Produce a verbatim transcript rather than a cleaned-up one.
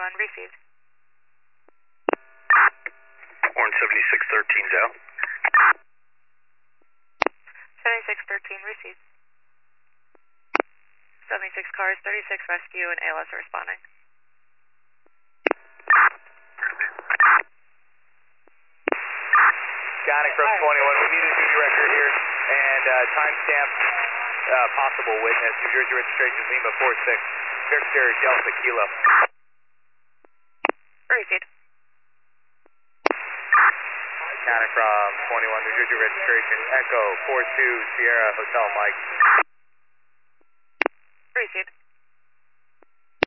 twenty-one, received. Horn seventy-six thirteen, Zal. seventy-six thirteen, received. seventy-six cars, thirty-six rescue, and A L S are responding. Scanning from twenty-one, we need a duty record here, and uh, timestamp uh, possible witness, New Jersey registration Lima four six, Victor Delta Kilo. Received. Scanning from twenty-one, New Jersey registration Echo four two Sierra Hotel Mike.